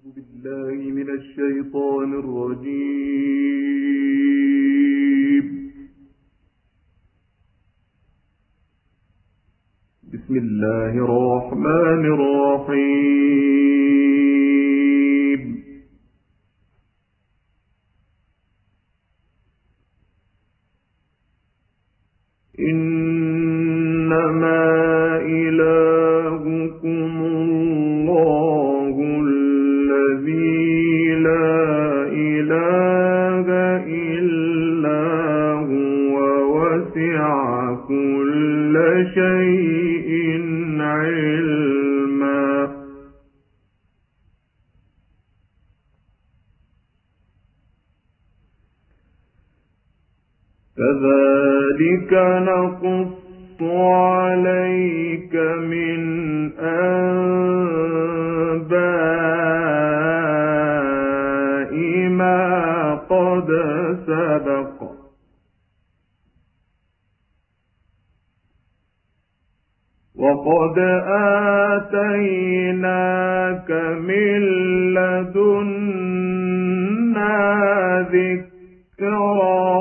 بالله من الشيطان الرجيم. بسم الله الرحمن الرحيم. إنما إلهكم الله الذي لا إله إلا هو وسع كل شيء علما. كذلك نقص عليك من أنباء ما قد سبق. وقد آتيناك من لدنا ذكرا.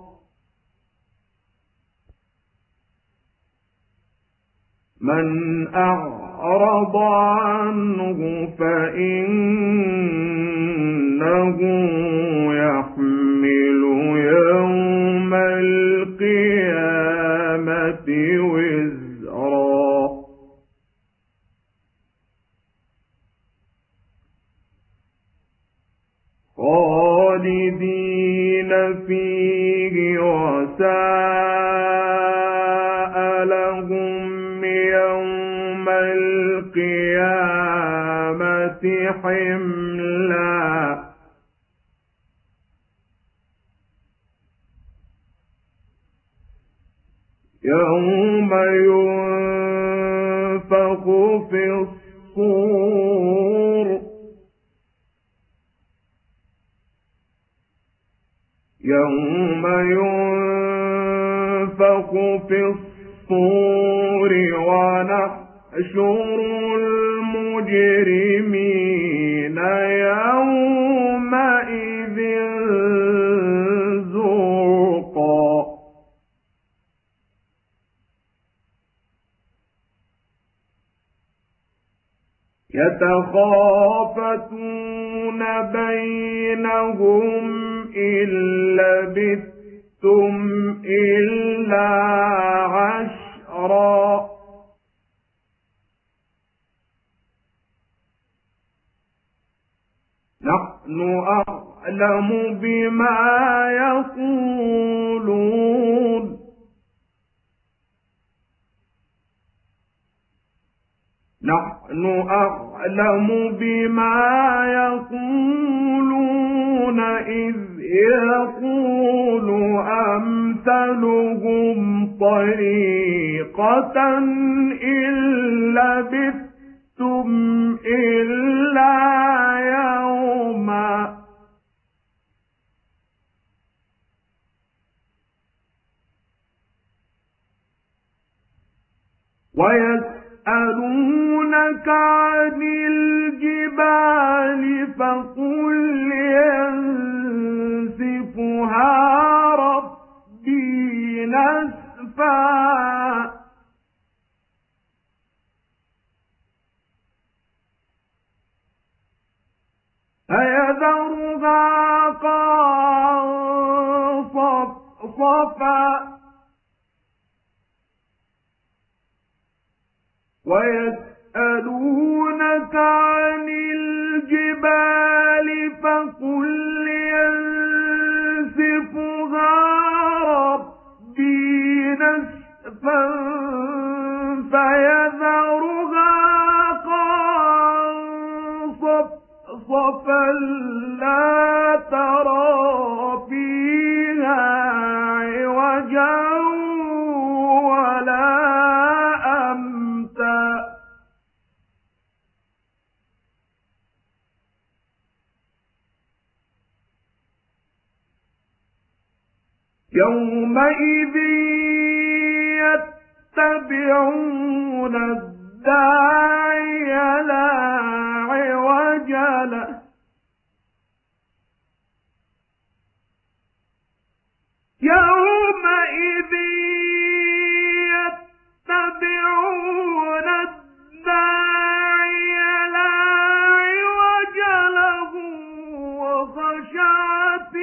من أعرض عنه فإنه يحمل يوم القيامة وزرا. خالدين فيه وساء لهم يوم القيامة حملا. يوم ينفخ في الصور. يوم ينفخ في الصور ونحشر المجرمين يومئذ زرقا. يتخافتون بينهم إن لبثتم إلا عشرا. نحن أعلم بما يقولون. نحن أعلم بما يقولون إذ يقول أمثلهم طريقة إن لبثتم إلا يوما. ويسألونك عن الجبال فقل ينسفها ربي نسفا. فيذرها قاعا صفصفا. ويسألونك عن الجبال فقل ينسفها ربي نسفا فيذرها قاعا صفصفا لا ترى فيها عوجا ولا أمتا. يومئذ يتبعون الداعي لا عوج عجله يومئذ يتبعون الداعي لا عوج له وخشعت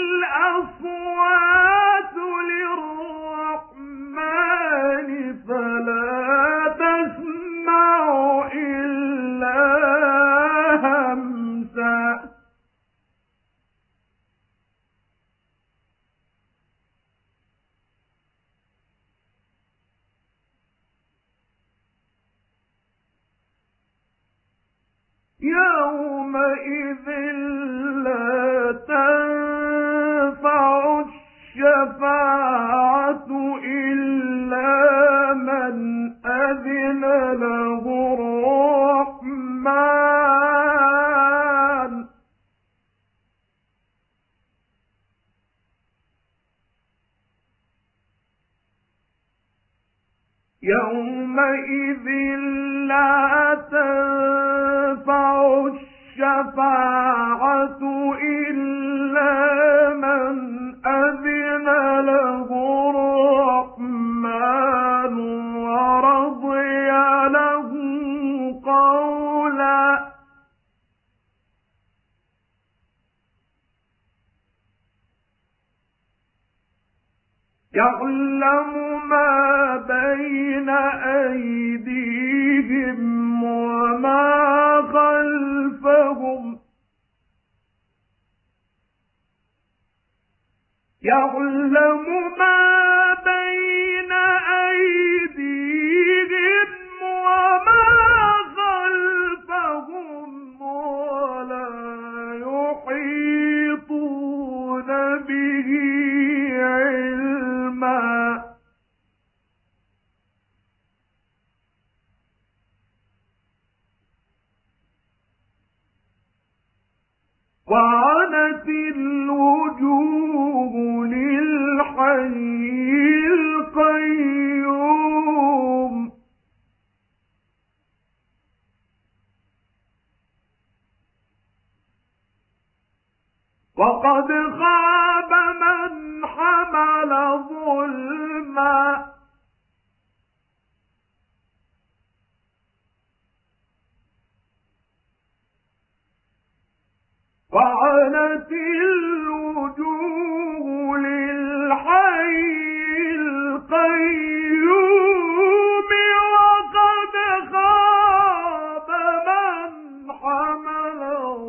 الأصوات للرحمن فلا تسمع إلا همسا يومئذ لا تنفع الشفاعة إلا من أذن له الرحمن يومئذ لا تنفع الشفاعة إلا من أذن له الرحمن ورضي له قولا يعلم ما بين أيديهم وما خلفهم يعلم ما بين أيديهم وما خلفهم ولا يحيطون به علما وعنت الوجوه للحي القيوم وقد خاب من حمل ظلما وعنت الوجوه للحي القيوم وقد خاب من حمل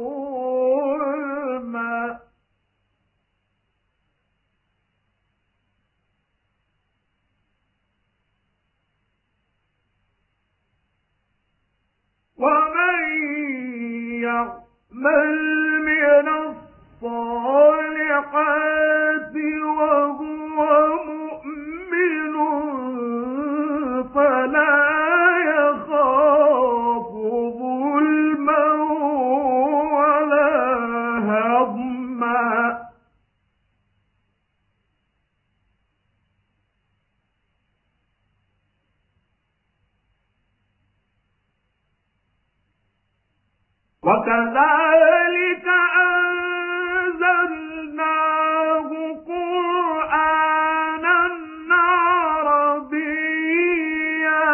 ظلما ومن يعمل من الصالحات وهو مؤمن فلا يخاف ظلما ولا هضما وكذلك أنزلناه قرآنا عربيا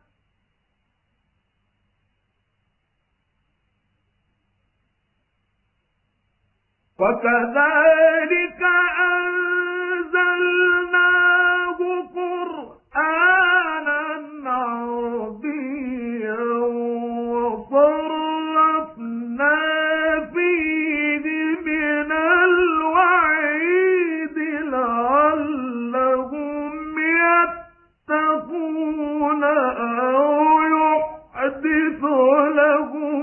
وكذلك أنزلناه قرآنا عربيا وصرفنا فيه من الوعيد لعلهم يتقون أو يحدث لهم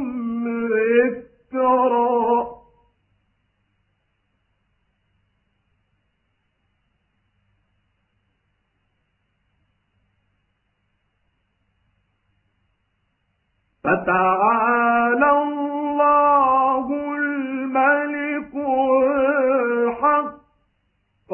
ذكرا فتعالى الله الملك الحق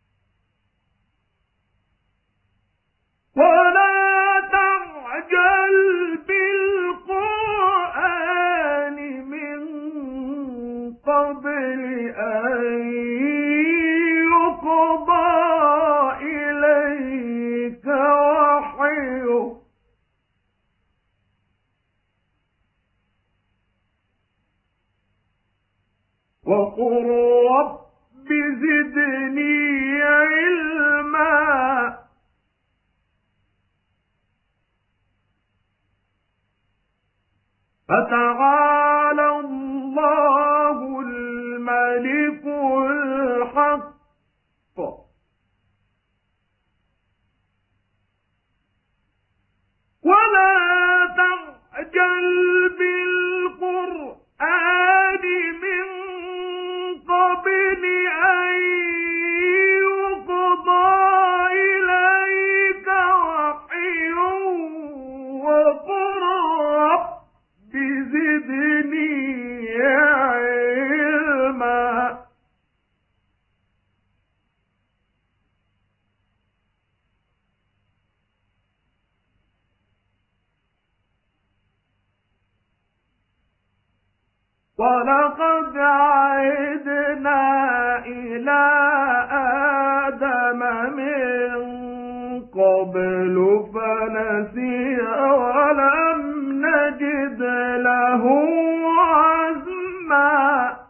ولا تعجل وقل رب زدني علما فتعالى الله الملك الحق ولا تعجل بالقرآن من قبل أن يقضى إليك وحيه وقل رب زدني علما ولقد عهدنا إلى آدم من قبل فنسي ولم نجد له عزما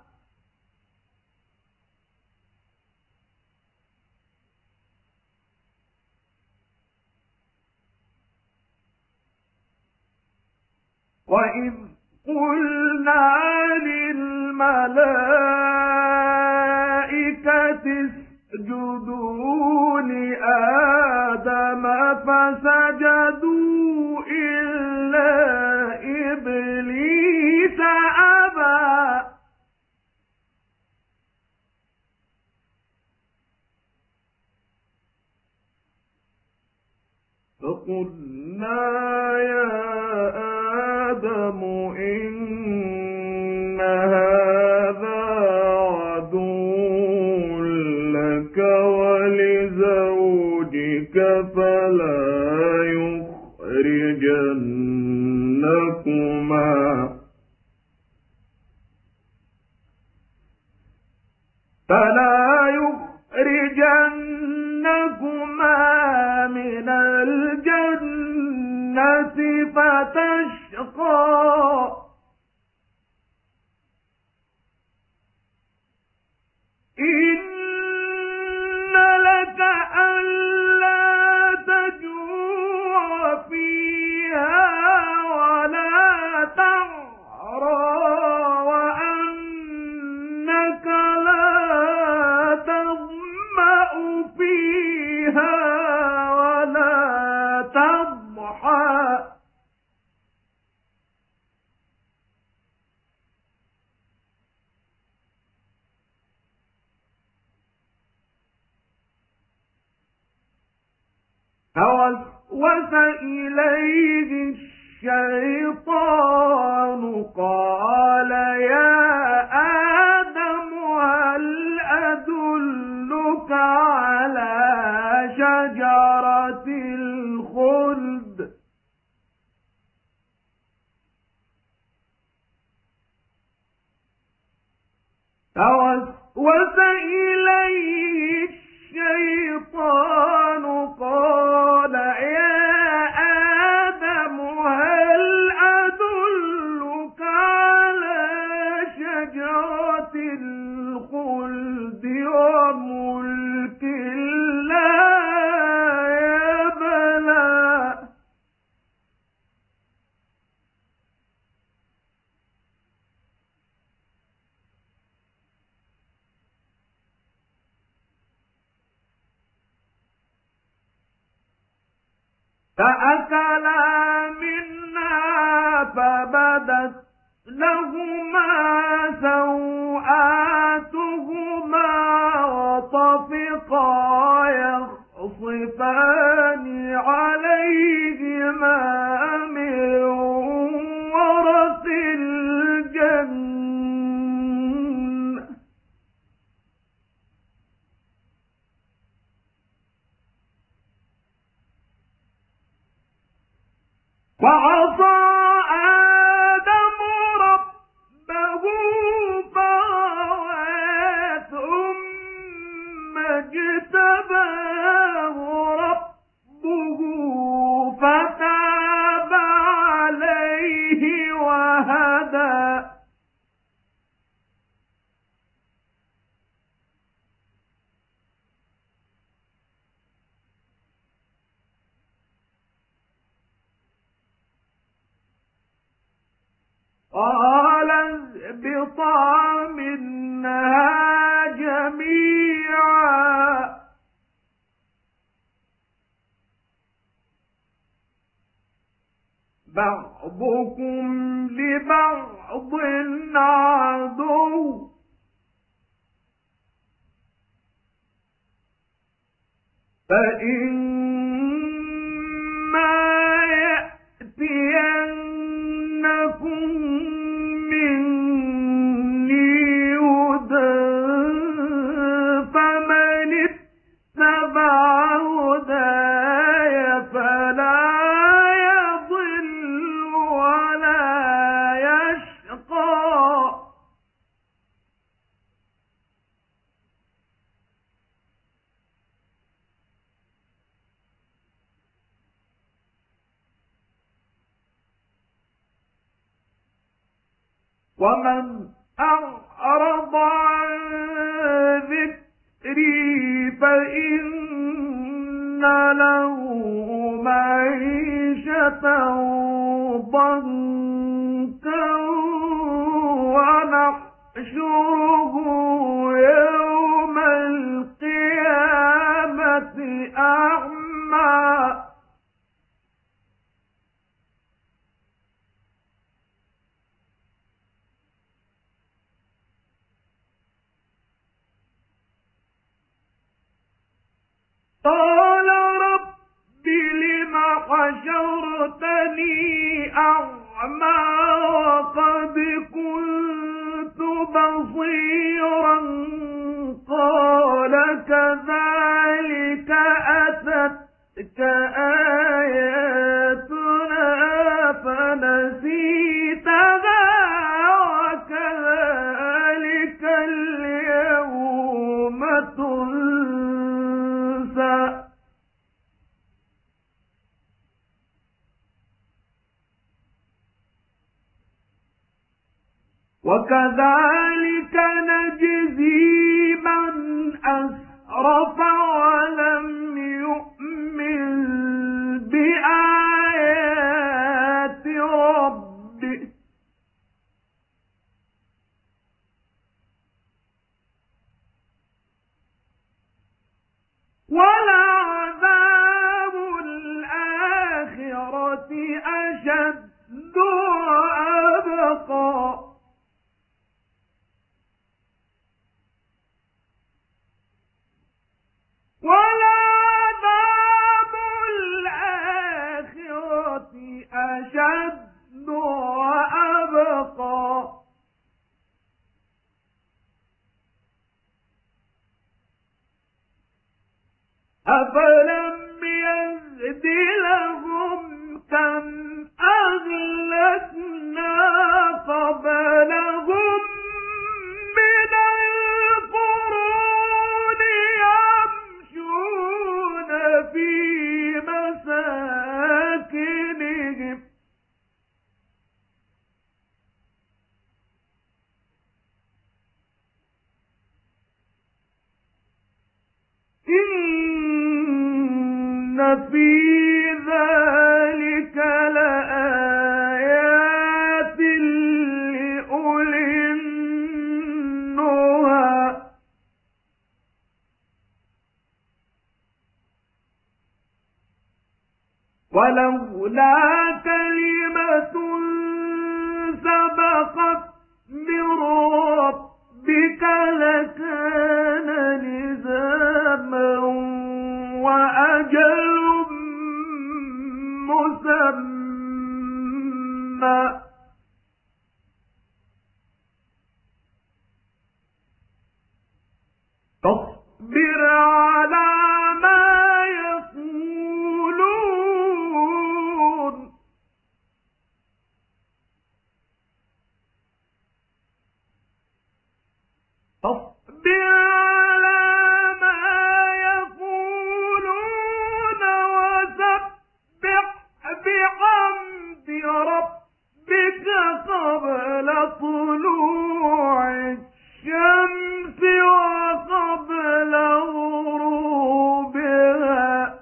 وإذ قلنا للملائكة اسجدوا لآدم فسجدوا إلا إبليس أبى فقلنا يا آدم إن هذا عدو لك ولزوجك فلا يخرجنكما من الجنة فتشقى إن لك ألا تجوع فيها ولا تعرى وأنك لا تظمأ فيها ولا تضحى فوسوس إليه الشيطان قال يا آدم هل أدلك على شجرة الخلد فوسوس إليه الشيطان قال يا آدم هل أدلك على شجرة الخلد وملك لا يبلى فأكلا منها فبدت لهما سوآتهما وطفقا يخصفان عليهما من ورق الجنة وعصى آدم ربه فغوى ثم اجتباه ربه فتاب فاهبطا منها جميعا بعضكم لبعض عدو فإما يأتينكم مني هدى فمن اتبع هداي فلا يضل ولا يشقى ومن أعرض عن ذكري فإن له معيشة ضنكا ونحشره يوم القيامة أعمى قال رب لم حشرتني أعمى وقد كنت بصيرا قال كذلك أتتك آياتنا فنسيتها وكذلك اليوم تنسى وكذلك نجزي من أسرف ولم يؤمن بآيات ربه ولعذاب الآخرة أشد وأبقى ولعذاب الآخرة أشد وأبقى أفلم يهد لهم كم أهلكنا قبلهم من القرون يمشون في مساكنهم إن في ذلك لآيات لأولي النهى ولولا كلمة سبقت من ربك لكان لزاما وأجل مسمى فاصبر على ما يقولون فاصبر على ما يقولون وسبح بحمد ربك قبل طلوع الشمس وقبل غروبها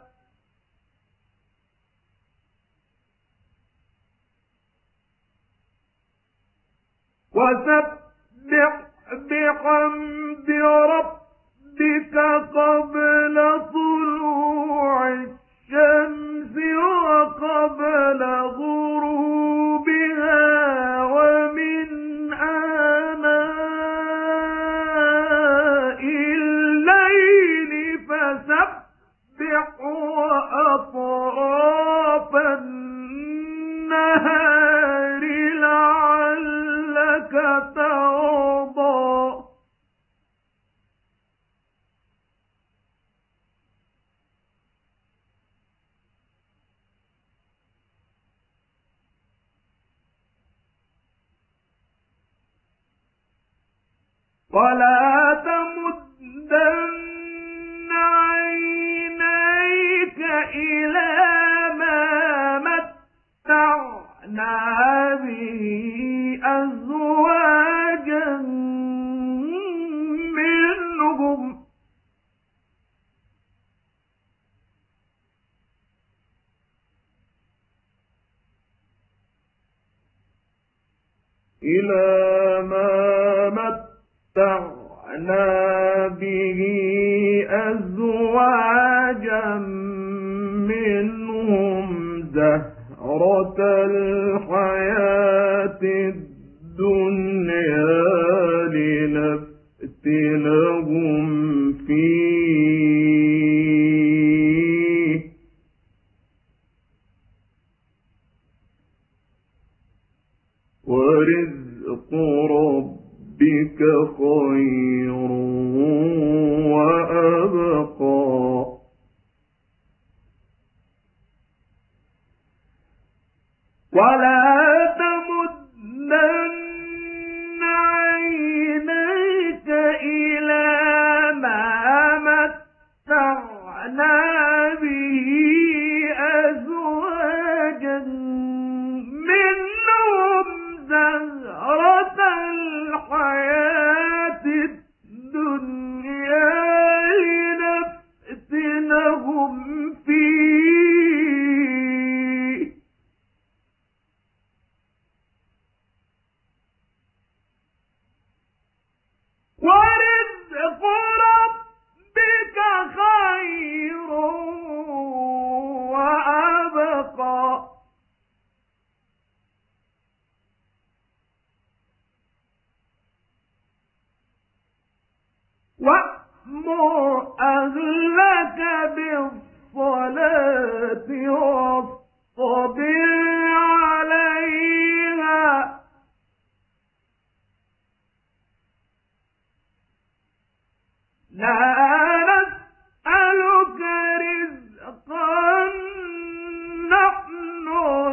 وسبح بحمد ربك قبل طلوع الشمس وقبل غروبها ومن آناء الليل فسبح وأطراف النهار لعلك ترضى ولا تمدن عينيك إلى ما متعنا به أزواجا منهم متعنا به أزواجا منهم زهرة الحياة الدنيا لنفتنهم فيه ورزق ربك خير وأبقى ولا تمدن عينيك إلى ما متعنا به أزواجا منهم زهرة الحياة الدنيا لنفتنهم فيه ورزق ربك خير وأبقى وأمر أهلك بالصلاة واصطبر عليها لا نسألك رزقا نحن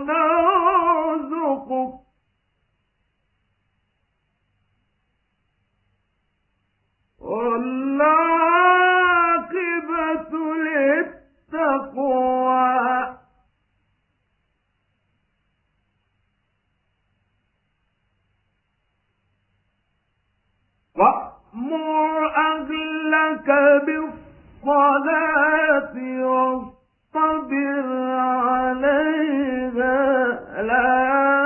نرزقك والعاقبة للتقوى وأمر أهلك بالصلاة واصطبر عليها لا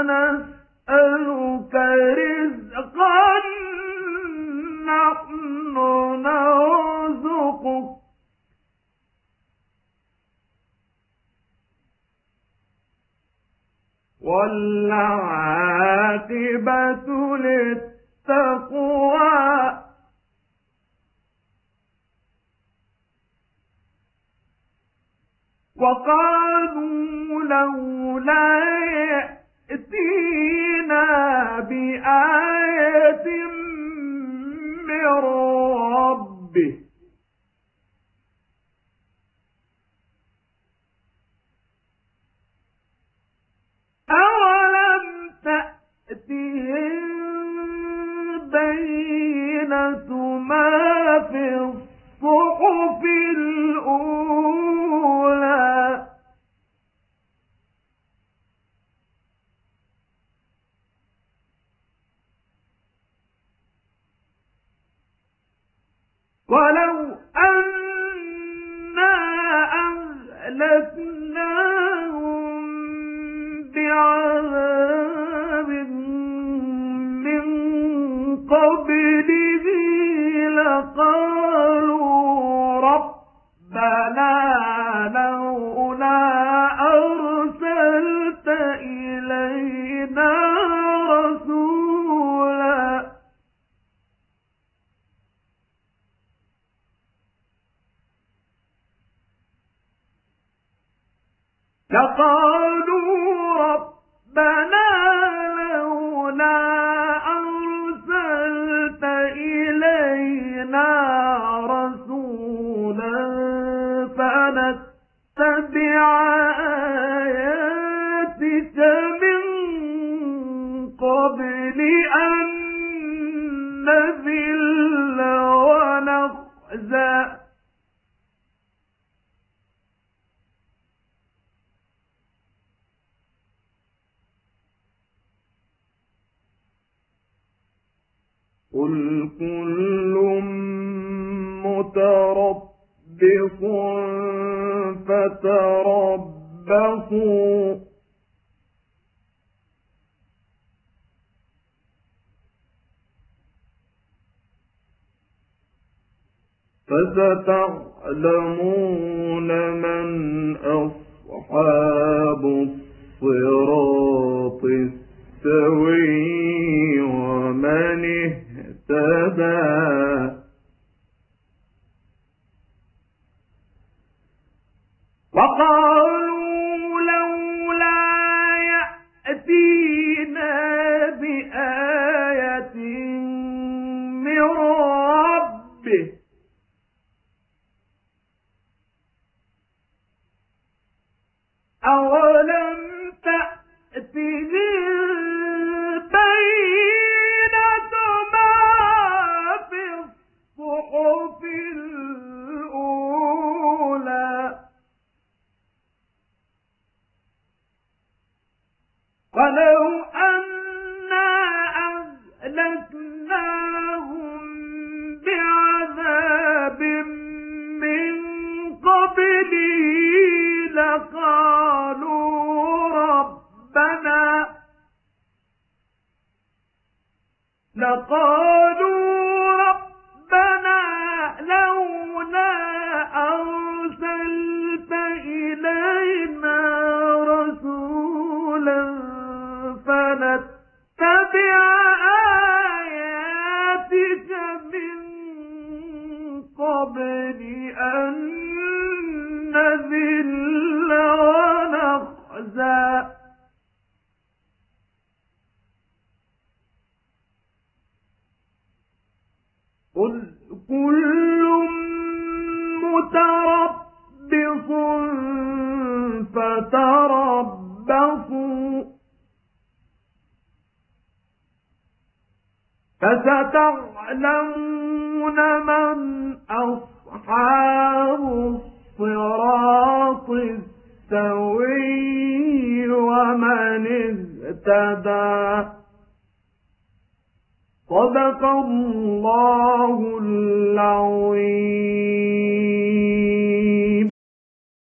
نسألك رزقا نحن نرزقك والعاقبة للتقوى وقالوا لولا يأتينا بآية من ربه أولم تأتهم بينة ما في الصحف الأولى ولو أنا أهلكناهم بعذاب من قبل قبل أن نذل ونخزى قل كل متربص فتربصوا فستعلمون من أصحاب الصراط السوي ومن اهتدى وقالوا لولا يأتينا بآية من ربه أولم تأتهم بينة ما في الصحف الأولى ولو أنا أهلكناهم بعذاب من قبله لقالوا ربنا لولا أرسلت إلينا رسولا فنتبع آياتك من قبل أن نذل ونخزى قل كل متربص فتربصوا فستعلمون من أصحاب الصراط السوي ومن اهتدى صدق الله